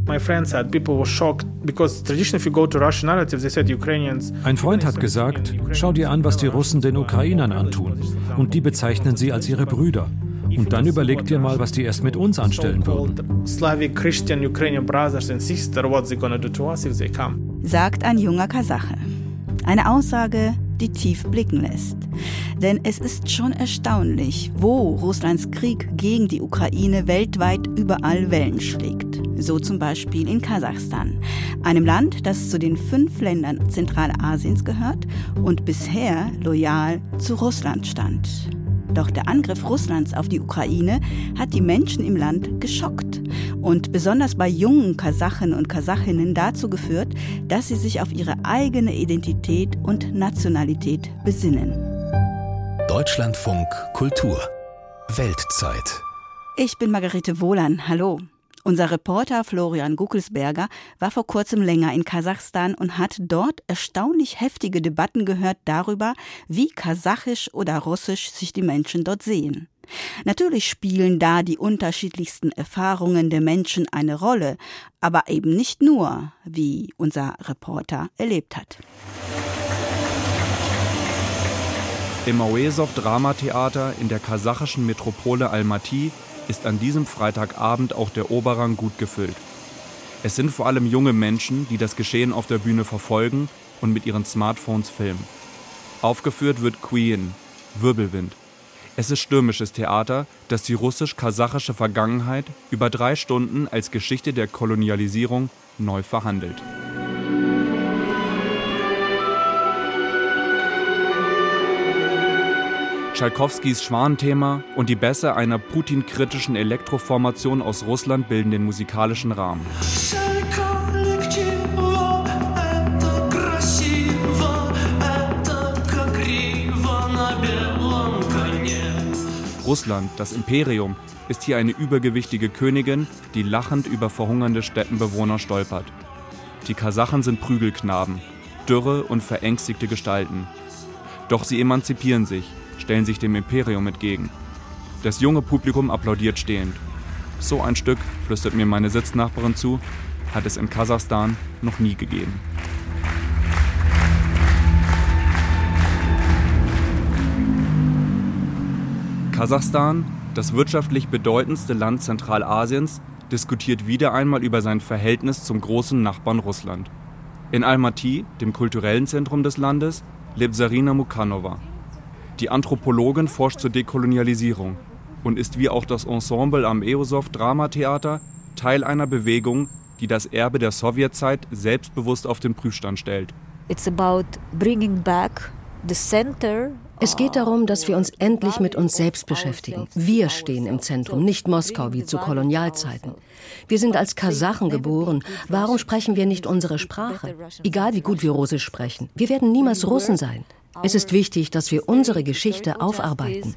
My friend said people were shocked because traditionally if you go to Russian narrative they said Ukrainians. Ein Freund hat gesagt, schau dir an, was die Russen den Ukrainern antun. Und die bezeichnen sie als ihre Brüder. Und dann überleg dir mal, was die erst mit uns anstellen würden. Slavic Christian Ukrainian brothers and sisters, what they gonna do to us if they come? Sagt ein junger Kasache. Eine Aussage, die tief blicken lässt. Denn es ist schon erstaunlich, wo Russlands Krieg gegen die Ukraine weltweit überall Wellen schlägt. So zum Beispiel in Kasachstan, einem Land, das zu den 5 Ländern Zentralasiens gehört und bisher loyal zu Russland stand. Doch der Angriff Russlands auf die Ukraine hat die Menschen im Land geschockt und besonders bei jungen Kasachen und Kasachinnen dazu geführt, dass sie sich auf ihre eigene Identität und Nationalität besinnen. Deutschlandfunk Kultur Weltzeit. Ich bin Margarete Wohlan. Hallo. Unser Reporter Florian Guckelsberger war vor kurzem länger in Kasachstan und hat dort erstaunlich heftige Debatten gehört darüber, wie kasachisch oder russisch sich die Menschen dort sehen. Natürlich spielen da die unterschiedlichsten Erfahrungen der Menschen eine Rolle, aber eben nicht nur, wie unser Reporter erlebt hat. Im Auesov Dramatheater in der kasachischen Metropole Almaty ist an diesem Freitagabend auch der Oberrang gut gefüllt. Es sind vor allem junge Menschen, die das Geschehen auf der Bühne verfolgen und mit ihren Smartphones filmen. Aufgeführt wird Queen, Wirbelwind. Es ist stürmisches Theater, das die russisch-kasachische Vergangenheit über 3 Stunden als Geschichte der Kolonialisierung neu verhandelt. Tschaikowskis Schwanenthema und die Bässe einer Putin-kritischen Elektroformation aus Russland bilden den musikalischen Rahmen. Russland, das Imperium, ist hier eine übergewichtige Königin, die lachend über verhungernde Steppenbewohner stolpert. Die Kasachen sind Prügelknaben, dürre und verängstigte Gestalten. Doch sie emanzipieren sich, stellen sich dem Imperium entgegen. Das junge Publikum applaudiert stehend. So ein Stück, flüstert mir meine Sitznachbarin zu, hat es in Kasachstan noch nie gegeben. Kasachstan, das wirtschaftlich bedeutendste Land Zentralasiens, diskutiert wieder einmal über sein Verhältnis zum großen Nachbarn Russland. In Almaty, dem kulturellen Zentrum des Landes, lebt Zarina Mukhanova. Die Anthropologin forscht zur Dekolonialisierung und ist wie auch das Ensemble am Auesov Dramatheater Teil einer Bewegung, die das Erbe der Sowjetzeit selbstbewusst auf den Prüfstand stellt. It's about bringing back the center. Es geht darum, dass wir uns endlich mit uns selbst beschäftigen. Wir stehen im Zentrum, nicht Moskau wie zu Kolonialzeiten. Wir sind als Kasachen geboren. Warum sprechen wir nicht unsere Sprache? Egal wie gut wir Russisch sprechen. Wir werden niemals Russen sein. Es ist wichtig, dass wir unsere Geschichte aufarbeiten.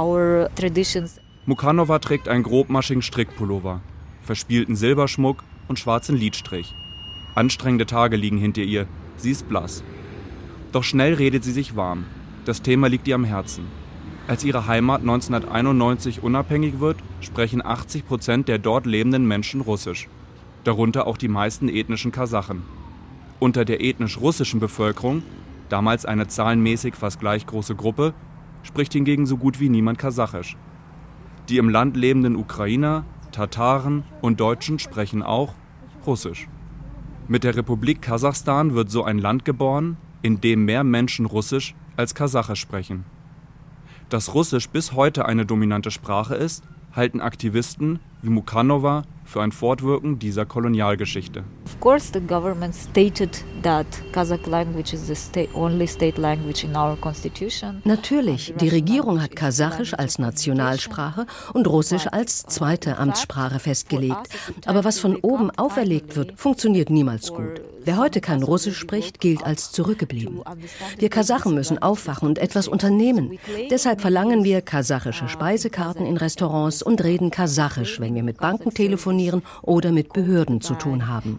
Mukhanova trägt einen grobmaschigen Strickpullover, verspielten Silberschmuck und schwarzen Lidstrich. Anstrengende Tage liegen hinter ihr, sie ist blass. Doch schnell redet sie sich warm. Das Thema liegt ihr am Herzen. Als ihre Heimat 1991 unabhängig wird, sprechen 80% der dort lebenden Menschen Russisch. Darunter auch die meisten ethnischen Kasachen. Unter der ethnisch russischen Bevölkerung, damals eine zahlenmäßig fast gleich große Gruppe, spricht hingegen so gut wie niemand Kasachisch. Die im Land lebenden Ukrainer, Tataren und Deutschen sprechen auch Russisch. Mit der Republik Kasachstan wird so ein Land geboren, in dem mehr Menschen Russisch als Kasachisch sprechen. Dass Russisch bis heute eine dominante Sprache ist, halten Aktivisten wie Mukhanova für ein Fortwirken dieser Kolonialgeschichte. Of course, the government stated that Kazakh language is the only state language in our constitution. Natürlich, die Regierung hat Kasachisch als Nationalsprache und Russisch als zweite Amtssprache festgelegt. Aber was von oben auferlegt wird, funktioniert niemals gut. Wer heute kein Russisch spricht, gilt als zurückgeblieben. Wir Kasachen müssen aufwachen und etwas unternehmen. Deshalb verlangen wir kasachische Speisekarten in Restaurants und reden Kasachisch, wenn wir mit Banken telefonieren oder mit Behörden zu tun haben.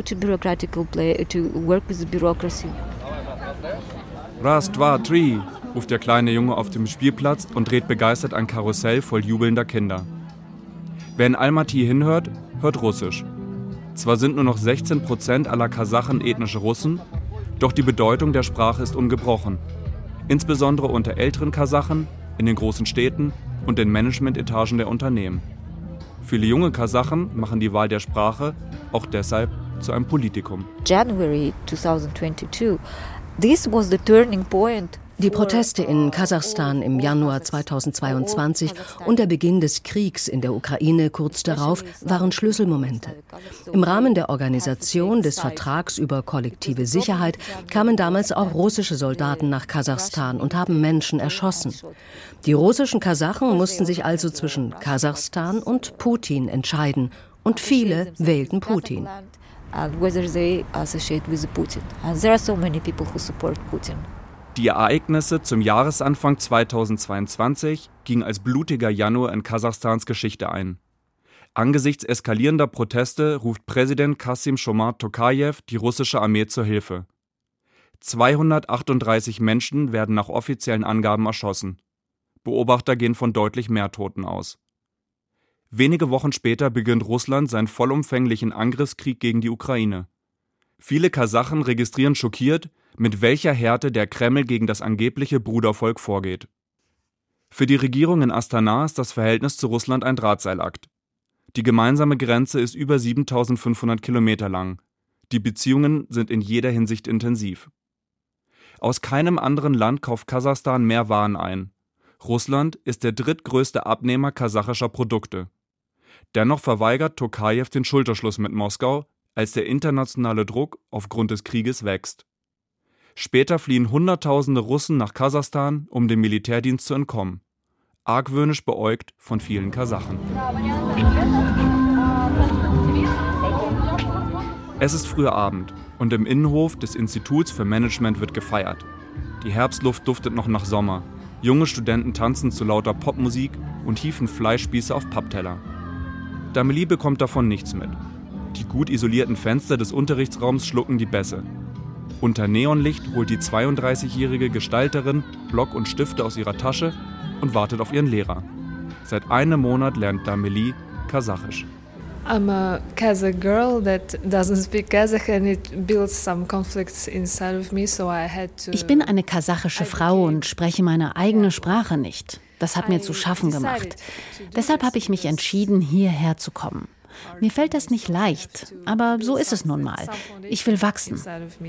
Raz, dva, tri, ruft der kleine Junge auf dem Spielplatz und dreht begeistert ein Karussell voll jubelnder Kinder. Wer in Almaty hinhört, hört Russisch. Zwar sind nur noch 16% aller Kasachen ethnische Russen, doch die Bedeutung der Sprache ist ungebrochen. Insbesondere unter älteren Kasachen, in den großen Städten und den Managementetagen der Unternehmen. Viele junge Kasachen machen die Wahl der Sprache auch deshalb zu einem Politikum. January 2022, this was the turning point. Die Proteste in Kasachstan im Januar 2022 und der Beginn des Kriegs in der Ukraine kurz darauf waren Schlüsselmomente. Im Rahmen der Organisation des Vertrags über kollektive Sicherheit kamen damals auch russische Soldaten nach Kasachstan und haben Menschen erschossen. Die russischen Kasachen mussten sich also zwischen Kasachstan und Putin entscheiden und viele wählten Putin. And whether they associate with Putin. And there are so many people who support Putin. Die Ereignisse zum Jahresanfang 2022 gingen als blutiger Januar in Kasachstans Geschichte ein. Angesichts eskalierender Proteste ruft Präsident Kassym-Jomart Tokajew die russische Armee zur Hilfe. 238 Menschen werden nach offiziellen Angaben erschossen. Beobachter gehen von deutlich mehr Toten aus. Wenige Wochen später beginnt Russland seinen vollumfänglichen Angriffskrieg gegen die Ukraine. Viele Kasachen registrieren schockiert, mit welcher Härte der Kreml gegen das angebliche Brudervolk vorgeht. Für die Regierung in Astana ist das Verhältnis zu Russland ein Drahtseilakt. Die gemeinsame Grenze ist über 7.500 Kilometer lang. Die Beziehungen sind in jeder Hinsicht intensiv. Aus keinem anderen Land kauft Kasachstan mehr Waren ein. Russland ist der drittgrößte Abnehmer kasachischer Produkte. Dennoch verweigert Tokajew den Schulterschluss mit Moskau, als der internationale Druck aufgrund des Krieges wächst. Später fliehen Hunderttausende Russen nach Kasachstan, um dem Militärdienst zu entkommen. Argwöhnisch beäugt von vielen Kasachen. Es ist früher Abend und im Innenhof des Instituts für Management wird gefeiert. Die Herbstluft duftet noch nach Sommer. Junge Studenten tanzen zu lauter Popmusik und hieven Fleischspieße auf Pappteller. Dameli bekommt davon nichts mit. Die gut isolierten Fenster des Unterrichtsraums schlucken die Bässe. Unter Neonlicht holt die 32-jährige Gestalterin Block und Stifte aus ihrer Tasche und wartet auf ihren Lehrer. Seit einem Monat lernt Dameli Kasachisch. I'm a Kazakh girl that doesn't speak Kazakh and it builds some conflicts inside of me, so I had to. Ich bin eine kasachische Frau und spreche meine eigene Sprache nicht. Das hat mir zu schaffen gemacht. Deshalb habe ich mich entschieden, hierher zu kommen. Mir fällt das nicht leicht, aber so ist es nun mal. Ich will wachsen.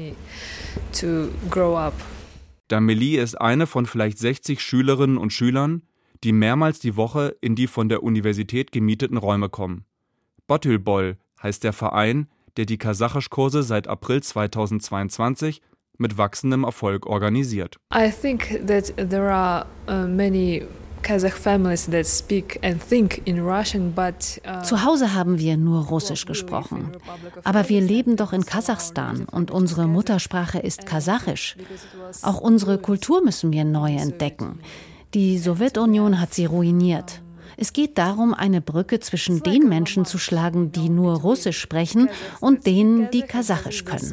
Dameli ist eine von vielleicht 60 Schülerinnen und Schülern, die mehrmals die Woche in die von der Universität gemieteten Räume kommen. Batylbol heißt der Verein, der die Kasachischkurse seit April 2022 mit wachsendem Erfolg organisiert. I think that there are many Kazakh families that speak and think in Russian, but zu Hause haben wir nur Russisch gesprochen. Aber wir leben doch in Kasachstan und unsere Muttersprache ist Kasachisch. Auch unsere Kultur müssen wir neu entdecken. Die Sowjetunion hat sie ruiniert. Es geht darum, eine Brücke zwischen den Menschen zu schlagen, die nur Russisch sprechen, und denen, die Kasachisch können.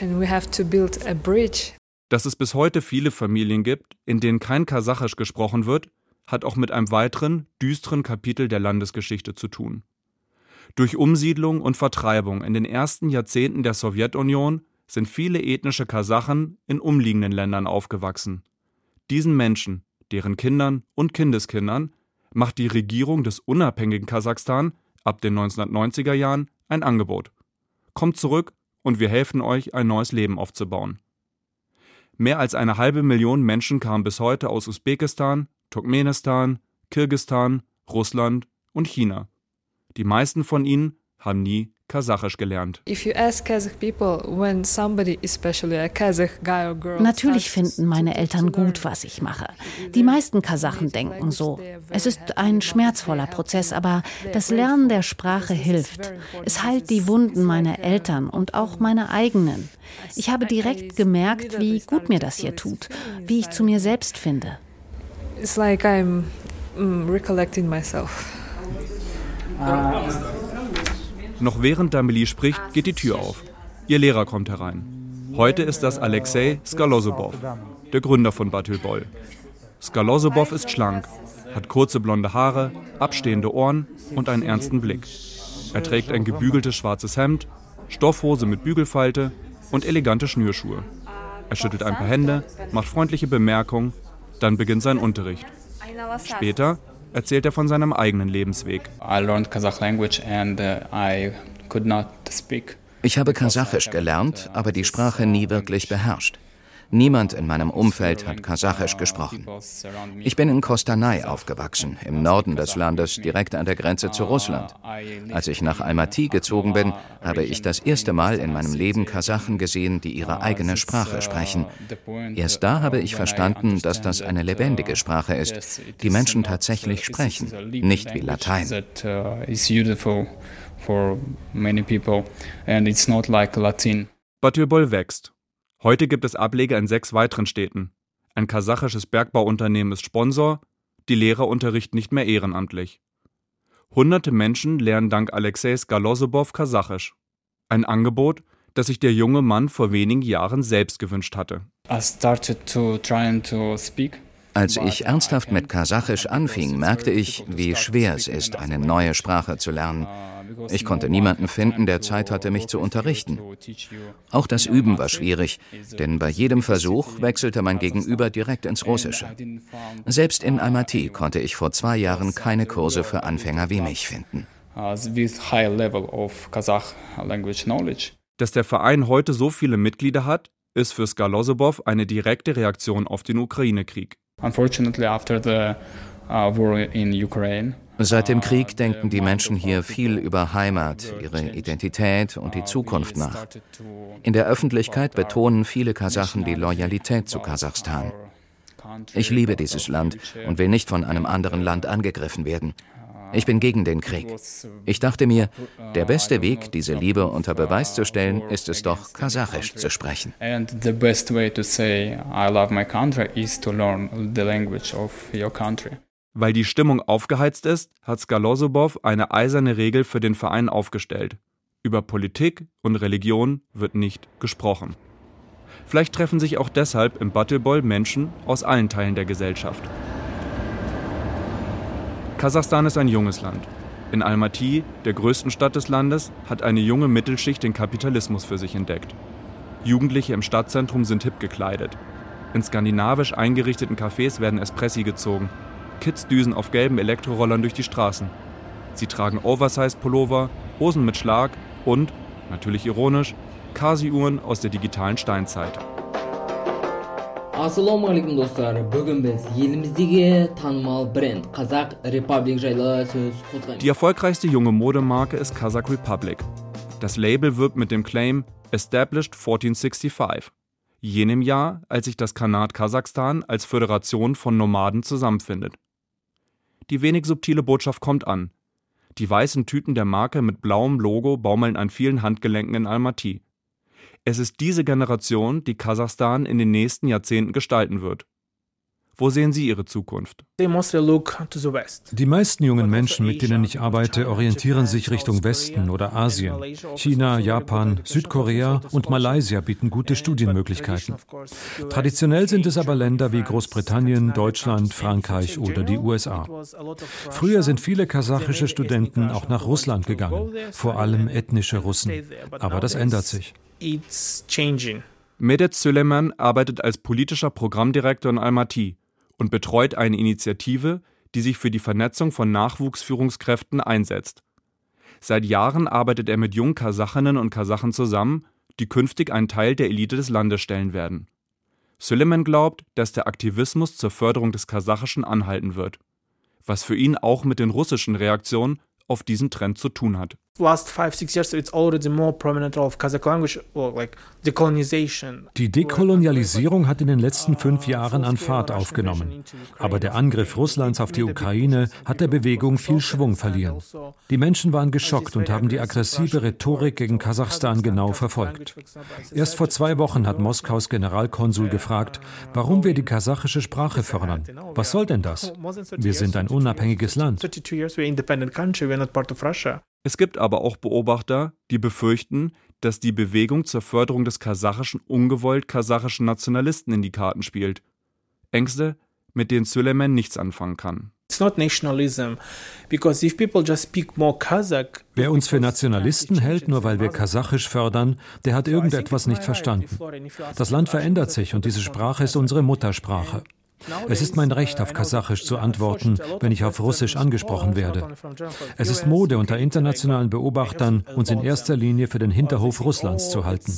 Dass es bis heute viele Familien gibt, in denen kein Kasachisch gesprochen wird, hat auch mit einem weiteren, düsteren Kapitel der Landesgeschichte zu tun. Durch Umsiedlung und Vertreibung in den ersten Jahrzehnten der Sowjetunion sind viele ethnische Kasachen in umliegenden Ländern aufgewachsen. Diesen Menschen, deren Kindern und Kindeskindern, macht die Regierung des unabhängigen Kasachstan ab den 1990er Jahren ein Angebot. Kommt zurück und wir helfen euch, ein neues Leben aufzubauen. Mehr als 500.000 Menschen kamen bis heute aus Usbekistan, Turkmenistan, Kirgisistan, Russland und China. Die meisten von ihnen haben nie Kasachisch gelernt. Natürlich finden meine Eltern gut, was ich mache. Die meisten Kasachen denken so. Es ist ein schmerzvoller Prozess, aber das Lernen der Sprache hilft. Es heilt die Wunden meiner Eltern und auch meine eigenen. Ich habe direkt gemerkt, wie gut mir das hier tut, wie ich zu mir selbst finde. It's like I'm recollecting myself. Noch während Dameli spricht, geht die Tür auf. Ihr Lehrer kommt herein. Heute ist das Alexei Skalosobow, der Gründer von Batylbol. Skalosobow ist schlank, hat kurze blonde Haare, abstehende Ohren und einen ernsten Blick. Er trägt ein gebügeltes schwarzes Hemd Stoffhose mit Bügelfalte und elegante Schnürschuhe. Er schüttelt ein paar Hände, macht freundliche Bemerkungen, dann beginnt sein Unterricht. Später erzählt er von seinem eigenen Lebensweg. Ich habe Kasachisch gelernt, aber die Sprache nie wirklich beherrscht. Niemand in meinem Umfeld hat Kasachisch gesprochen. Ich bin in Kostanay aufgewachsen, im Norden des Landes, direkt an der Grenze zu Russland. Als ich nach Almaty gezogen bin, habe ich das erste Mal in meinem Leben Kasachen gesehen, die ihre eigene Sprache sprechen. Erst da habe ich verstanden, dass das eine lebendige Sprache ist, die Menschen tatsächlich sprechen, nicht wie Latein. Batyrboll wächst. Heute gibt es Ableger in 6 weiteren Städten. Ein kasachisches Bergbauunternehmen ist Sponsor, die Lehrer unterrichten nicht mehr ehrenamtlich. Hunderte Menschen lernen dank Alexei Skalosobow Kasachisch. Ein Angebot, das sich der junge Mann vor wenigen Jahren selbst gewünscht hatte. Als ich ernsthaft mit Kasachisch anfing, merkte ich, wie schwer es ist, eine neue Sprache zu lernen. Ich konnte niemanden finden, der Zeit hatte, mich zu unterrichten. Auch das Üben war schwierig, denn bei jedem Versuch wechselte mein Gegenüber direkt ins Russische. Selbst in Almaty konnte ich vor 2 Jahren keine Kurse für Anfänger wie mich finden. Dass der Verein heute so viele Mitglieder hat, ist für Skalosobow eine direkte Reaktion auf den Ukraine-Krieg. Seit dem Krieg denken die Menschen hier viel über Heimat, ihre Identität und die Zukunft nach. In der Öffentlichkeit betonen viele Kasachen die Loyalität zu Kasachstan. Ich liebe dieses Land und will nicht von einem anderen Land angegriffen werden. Ich bin gegen den Krieg. Ich dachte mir, der beste Weg, diese Liebe unter Beweis zu stellen, ist es doch, Kasachisch zu sprechen. Weil die Stimmung aufgeheizt ist, hat Skalosobow eine eiserne Regel für den Verein aufgestellt. Über Politik und Religion wird nicht gesprochen. Vielleicht treffen sich auch deshalb im Batyrboll Menschen aus allen Teilen der Gesellschaft. Kasachstan ist ein junges Land. In Almaty, der größten Stadt des Landes, hat eine junge Mittelschicht den Kapitalismus für sich entdeckt. Jugendliche im Stadtzentrum sind hip gekleidet. In skandinavisch eingerichteten Cafés werden Espressi gezogen. Kids düsen auf gelben Elektrorollern durch die Straßen. Sie tragen Oversize-Pullover, Hosen mit Schlag und, natürlich ironisch, Casio-Uhren aus der digitalen Steinzeit. Assalamu alaikum dostlar. Bugün biz elimizdeki tanınmal brand Kazakh Republic жайлы söz qozgaymiz. Die erfolgreichste junge Modemarke ist Kazakh Republic. Das Label wirbt mit dem Claim Established 1465, jenem Jahr, als sich das Khanat Kasachstan als Föderation von Nomaden zusammenfindet. Die wenig subtile Botschaft kommt an. Die weißen Tüten der Marke mit blauem Logo baumeln an vielen Handgelenken in Almaty. Es ist diese Generation, die Kasachstan in den nächsten Jahrzehnten gestalten wird. Wo sehen Sie Ihre Zukunft? Die meisten jungen Menschen, mit denen ich arbeite, orientieren sich Richtung Westen oder Asien. China, Japan, Südkorea und Malaysia bieten gute Studienmöglichkeiten. Traditionell sind es aber Länder wie Großbritannien, Deutschland, Frankreich oder die USA. Früher sind viele kasachische Studenten auch nach Russland gegangen, vor allem ethnische Russen. Aber das ändert sich. Medet Süleyman arbeitet als politischer Programmdirektor in Almaty und betreut eine Initiative, die sich für die Vernetzung von Nachwuchsführungskräften einsetzt. Seit Jahren arbeitet er mit jungen Kasachinnen und Kasachen zusammen, die künftig einen Teil der Elite des Landes stellen werden. Süleyman glaubt, dass der Aktivismus zur Förderung des Kasachischen anhalten wird, was für ihn auch mit den russischen Reaktionen auf diesen Trend zu tun hat. Die Dekolonialisierung hat in den letzten 5 Jahren an Fahrt aufgenommen. Aber der Angriff Russlands auf die Ukraine hat der Bewegung viel Schwung verliehen. Die Menschen waren geschockt und haben die aggressive Rhetorik gegen Kasachstan genau verfolgt. Erst vor 2 Wochen hat Moskaus Generalkonsul gefragt, warum wir die kasachische Sprache fördern. Was soll denn das? Wir sind ein unabhängiges Land. Es gibt aber auch Beobachter, die befürchten, dass die Bewegung zur Förderung des Kasachischen ungewollt kasachischen Nationalisten in die Karten spielt. Ängste, mit denen Süleyman nichts anfangen kann. Wer uns für Nationalisten hält, nur weil wir Kasachisch fördern, der hat irgendetwas nicht verstanden. Das Land verändert sich und diese Sprache ist unsere Muttersprache. Es ist mein Recht, auf Kasachisch zu antworten, wenn ich auf Russisch angesprochen werde. Es ist Mode unter internationalen Beobachtern, uns in erster Linie für den Hinterhof Russlands zu halten.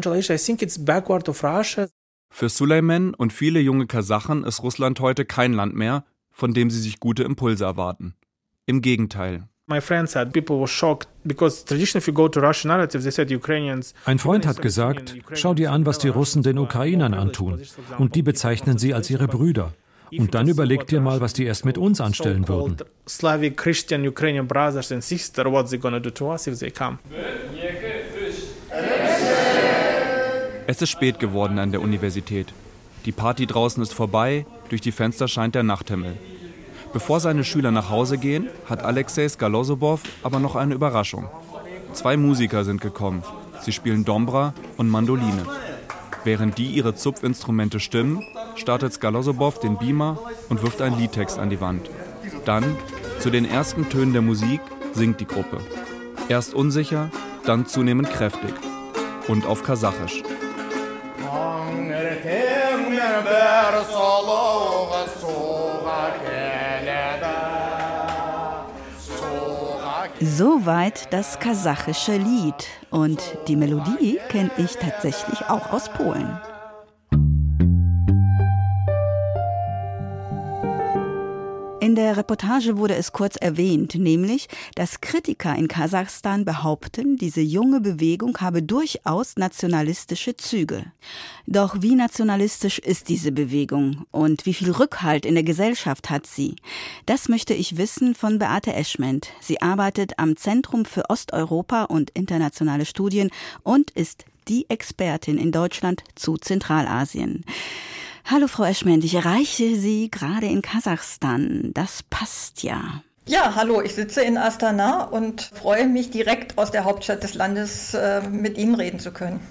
Für Suleyman und viele junge Kasachen ist Russland heute kein Land mehr, von dem sie sich gute Impulse erwarten. Im Gegenteil. Ein Freund hat gesagt, schau dir an, was die Russen den Ukrainern antun. Und die bezeichnen sie als ihre Brüder. Und dann überleg dir mal, was die erst mit uns anstellen würden. Es ist spät geworden an der Universität. Die Party draußen ist vorbei, durch die Fenster scheint der Nachthimmel. Bevor seine Schüler nach Hause gehen, hat Alexei Skalosobow aber noch eine Überraschung. 2 Musiker sind gekommen. Sie spielen Dombra und Mandoline. Während die ihre Zupfinstrumente stimmen, startet Skalosobow den Beamer und wirft einen Liedtext an die Wand. Dann, zu den ersten Tönen der Musik, singt die Gruppe. Erst unsicher, dann zunehmend kräftig. Und auf Kasachisch. Soweit das kasachische Lied. Und die Melodie kenne ich tatsächlich auch aus Polen. In der Reportage wurde es kurz erwähnt, nämlich, dass Kritiker in Kasachstan behaupten, diese junge Bewegung habe durchaus nationalistische Züge. Doch wie nationalistisch ist diese Bewegung und wie viel Rückhalt in der Gesellschaft hat sie? Das möchte ich wissen von Beate Eschment. Sie arbeitet am Zentrum für Osteuropa und internationale Studien und ist die Expertin in Deutschland zu Zentralasien. Hallo Frau Eschment, ich erreiche Sie gerade in Kasachstan. Das passt ja. Ja, hallo, ich sitze in Astana und freue mich, direkt aus der Hauptstadt des Landes mit Ihnen reden zu können.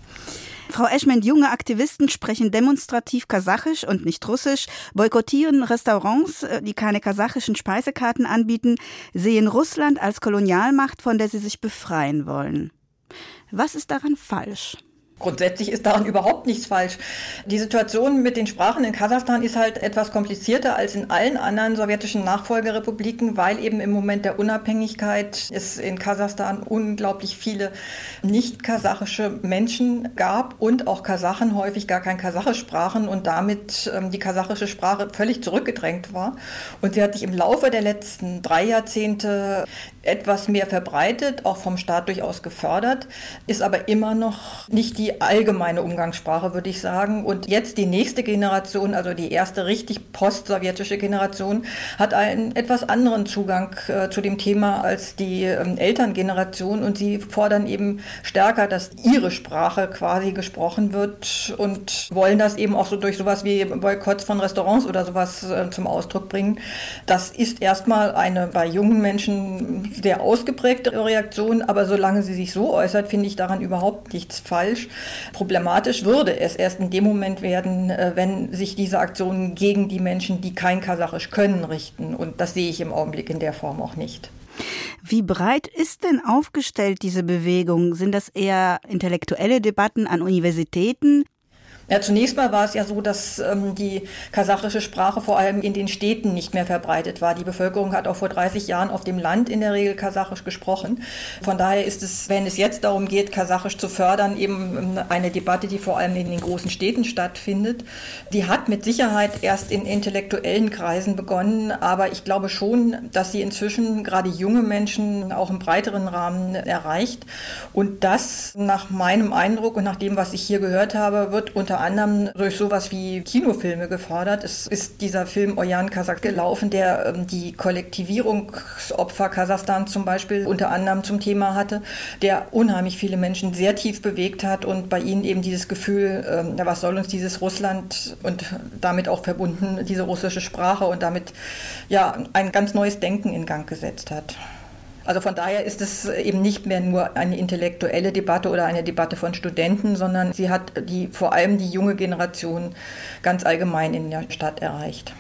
Frau Eschment, junge Aktivisten sprechen demonstrativ Kasachisch und nicht Russisch, boykottieren Restaurants, die keine kasachischen Speisekarten anbieten, sehen Russland als Kolonialmacht, von der sie sich befreien wollen. Was ist daran falsch? Grundsätzlich ist daran überhaupt nichts falsch. Die Situation mit den Sprachen in Kasachstan ist halt etwas komplizierter als in allen anderen sowjetischen Nachfolgerepubliken, weil eben im Moment der Unabhängigkeit es in Kasachstan unglaublich viele nicht-kasachische Menschen gab und auch Kasachen häufig gar kein Kasachisch sprachen und damit die kasachische Sprache völlig zurückgedrängt war. Und sie hat sich im Laufe der letzten 3 Jahrzehnte etwas mehr verbreitet, auch vom Staat durchaus gefördert, ist aber immer noch nicht die allgemeine Umgangssprache, würde ich sagen. Und jetzt die nächste Generation, also die erste richtig post-sowjetische Generation, hat einen etwas anderen Zugang zu dem Thema als die Elterngeneration. Und sie fordern eben stärker, dass ihre Sprache quasi gesprochen wird und wollen das eben auch so durch sowas wie Boykotts von Restaurants oder sowas zum Ausdruck bringen. Das ist erstmal eine bei jungen Menschen sehr ausgeprägte Reaktion, aber solange sie sich so äußert, finde ich daran überhaupt nichts falsch. Problematisch würde es erst in dem Moment werden, wenn sich diese Aktionen gegen die Menschen, die kein Kasachisch können, richten. Und das sehe ich im Augenblick in der Form auch nicht. Wie breit ist denn aufgestellt diese Bewegung? Sind das eher intellektuelle Debatten an Universitäten? Ja, zunächst mal war es ja so, dass die kasachische Sprache vor allem in den Städten nicht mehr verbreitet war. Die Bevölkerung hat auch vor 30 Jahren auf dem Land in der Regel Kasachisch gesprochen. Von daher ist es, wenn es jetzt darum geht, Kasachisch zu fördern, eben eine Debatte, die vor allem in den großen Städten stattfindet. Die hat mit Sicherheit erst in intellektuellen Kreisen begonnen, aber ich glaube schon, dass sie inzwischen gerade junge Menschen auch im breiteren Rahmen erreicht. Und das nach meinem Eindruck und nach dem, was ich hier gehört habe, wird unter anderem durch sowas wie Kinofilme gefordert. Es ist dieser Film Oyan Kazakh gelaufen, der die Kollektivierungsopfer Kasachstans zum Beispiel unter anderem zum Thema hatte, der unheimlich viele Menschen sehr tief bewegt hat und bei ihnen eben dieses Gefühl, was soll uns dieses Russland und damit auch verbunden diese russische Sprache und damit ja ein ganz neues Denken in Gang gesetzt hat. Also von daher ist es eben nicht mehr nur eine intellektuelle Debatte oder eine Debatte von Studenten, sondern sie hat vor allem die junge Generation ganz allgemein in der Stadt erreicht.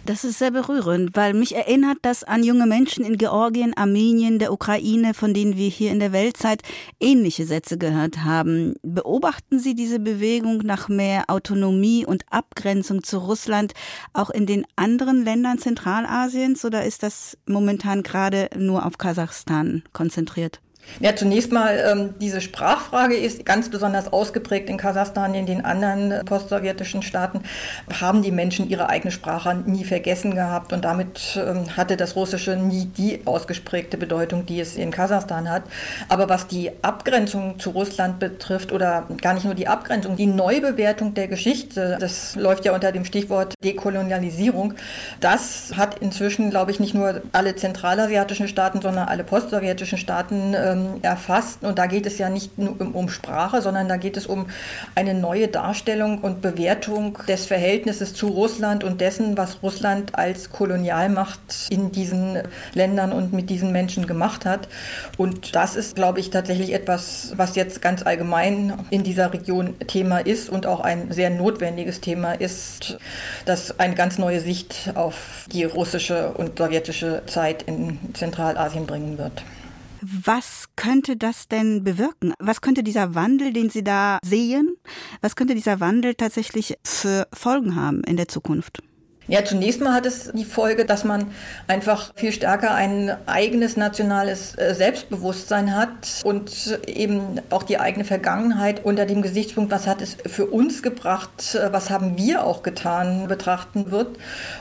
Das ist sehr berührend, weil mich erinnert das an junge Menschen in Georgien, Armenien, der Ukraine, von denen wir hier in der Weltzeit ähnliche Sätze gehört haben. Beobachten Sie diese Bewegung nach mehr Autonomie und Abgrenzung zu Russland auch in den anderen Ländern Zentralasiens oder ist das momentan gerade nur auf Kasachstan konzentriert? Ja, zunächst mal, diese Sprachfrage ist ganz besonders ausgeprägt in Kasachstan. In den anderen postsowjetischen Staaten haben die Menschen ihre eigene Sprache nie vergessen gehabt und damit hatte das Russische nie die ausgeprägte Bedeutung, die es in Kasachstan hat. Aber was die Abgrenzung zu Russland betrifft oder gar nicht nur die Abgrenzung, die Neubewertung der Geschichte, das läuft ja unter dem Stichwort Dekolonialisierung, das hat inzwischen, glaube ich, nicht nur alle zentralasiatischen Staaten, sondern alle postsowjetischen Staaten erfasst. Und da geht es ja nicht nur um Sprache, sondern da geht es um eine neue Darstellung und Bewertung des Verhältnisses zu Russland und dessen, was Russland als Kolonialmacht in diesen Ländern und mit diesen Menschen gemacht hat. Und das ist, glaube ich, tatsächlich etwas, was jetzt ganz allgemein in dieser Region Thema ist und auch ein sehr notwendiges Thema ist, das eine ganz neue Sicht auf die russische und sowjetische Zeit in Zentralasien bringen wird. Was könnte das denn bewirken? Was könnte dieser Wandel, den Sie da sehen, was könnte dieser Wandel tatsächlich für Folgen haben in der Zukunft? Ja, zunächst mal hat es die Folge, dass man einfach viel stärker ein eigenes nationales Selbstbewusstsein hat und eben auch die eigene Vergangenheit unter dem Gesichtspunkt, was hat es für uns gebracht, was haben wir auch getan, betrachten wird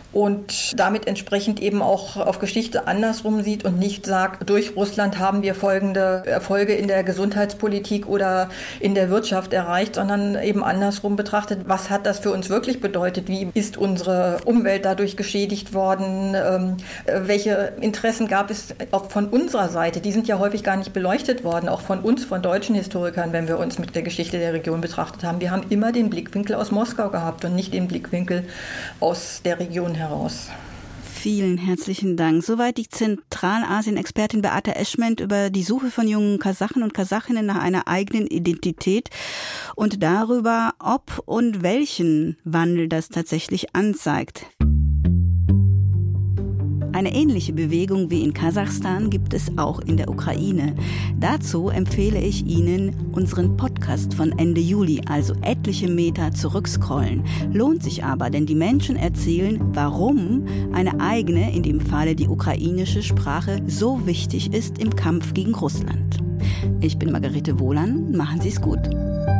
und damit entsprechend eben auch auf Geschichte andersrum sieht und nicht sagt, durch Russland haben wir folgende Erfolge in der Gesundheitspolitik oder in der Wirtschaft erreicht, sondern eben andersrum betrachtet, was hat das für uns wirklich bedeutet, wie ist unsere Umwelt dadurch geschädigt worden, welche Interessen gab es auch von unserer Seite, die sind ja häufig gar nicht beleuchtet worden, auch von uns, von deutschen Historikern, wenn wir uns mit der Geschichte der Region betrachtet haben. Wir haben immer den Blickwinkel aus Moskau gehabt und nicht den Blickwinkel aus der Region heraus. Vielen herzlichen Dank. Soweit die Zentralasien-Expertin Beate Eschment über die Suche von jungen Kasachen und Kasachinnen nach einer eigenen Identität und darüber, ob und welchen Wandel das tatsächlich anzeigt. Eine ähnliche Bewegung wie in Kasachstan gibt es auch in der Ukraine. Dazu empfehle ich Ihnen unseren Podcast von Ende Juli, also etliche Meter zurückscrollen. Lohnt sich aber, denn die Menschen erzählen, warum eine eigene, in dem Falle die ukrainische Sprache, so wichtig ist im Kampf gegen Russland. Ich bin Margarete Wohlan, machen Sie es gut.